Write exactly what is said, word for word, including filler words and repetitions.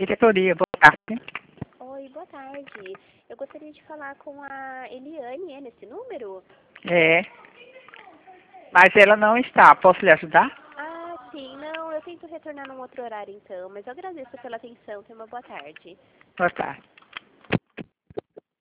Diretoria, boa tarde. Oi, boa tarde. Eu gostaria de falar com a Eliane, é nesse número? É. Mas ela não está. Posso lhe ajudar? Ah, sim. Não, eu tento retornar num outro horário então, mas eu agradeço pela atenção. Tenha uma boa tarde. Boa tarde.